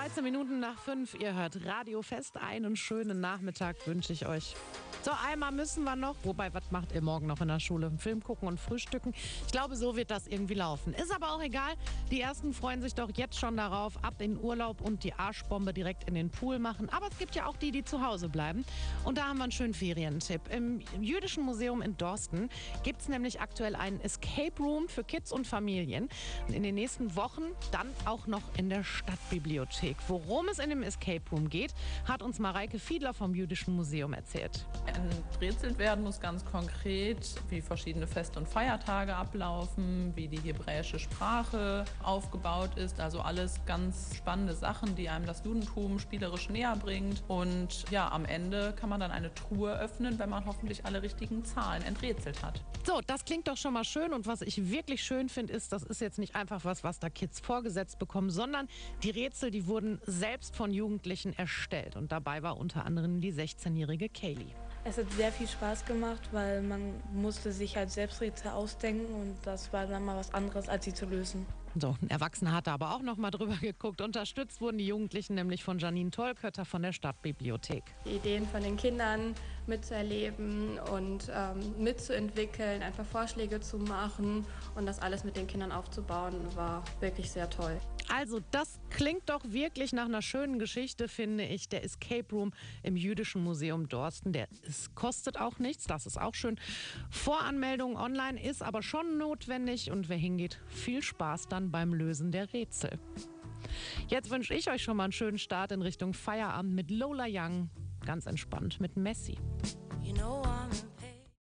13 Minuten nach 5, ihr hört Radio Fest. Einen schönen Nachmittag wünsche ich euch. So, einmal müssen wir noch. Wobei, was macht ihr morgen noch in der Schule? Einen Film gucken und frühstücken? Ich glaube, so wird das irgendwie laufen. Ist aber auch egal. Die Ersten freuen sich doch jetzt schon darauf. Ab in Urlaub und die Arschbombe direkt in den Pool machen. Aber es gibt ja auch die, die zu Hause bleiben. Und da haben wir einen schönen Ferientipp. Im Jüdischen Museum in Dorsten gibt es nämlich aktuell einen Escape Room für Kids und Familien. Und in den nächsten Wochen dann auch noch in der Stadtbibliothek. Worum es in dem Escape Room geht, hat uns Mareike Fiedler vom Jüdischen Museum erzählt. Enträtselt werden muss ganz konkret, wie verschiedene Feste und Feiertage ablaufen, wie die hebräische Sprache aufgebaut ist. Also alles ganz spannende Sachen, die einem das Judentum spielerisch näher bringt. Und ja, am Ende kann man dann eine Truhe öffnen, wenn man hoffentlich alle richtigen Zahlen enträtselt hat. So, das klingt doch schon mal schön. Und was ich wirklich schön finde, ist, das ist jetzt nicht einfach was da Kids vorgesetzt bekommen, sondern die Rätsel, die wurden selbst von Jugendlichen erstellt. Und dabei war unter anderem die 16-jährige Kaylee. Es hat sehr viel Spaß gemacht, weil man musste sich halt selbst Rätsel ausdenken und das war dann mal was anderes, als sie zu lösen. So, ein Erwachsener hat da aber auch noch mal drüber geguckt. Unterstützt wurden die Jugendlichen nämlich von Janine Tollkötter von der Stadtbibliothek. Die Ideen von den Kindern mitzuerleben und mitzuentwickeln, einfach Vorschläge zu machen und das alles mit den Kindern aufzubauen, war wirklich sehr toll. Also das klingt doch wirklich nach einer schönen Geschichte, finde ich. Der Escape Room im Jüdischen Museum Dorsten, es kostet auch nichts, das ist auch schön. Voranmeldung online ist aber schon notwendig und wer hingeht, viel Spaß dann beim Lösen der Rätsel. Jetzt wünsche ich euch schon mal einen schönen Start in Richtung Feierabend mit Lola Young, ganz entspannt mit Messi. You know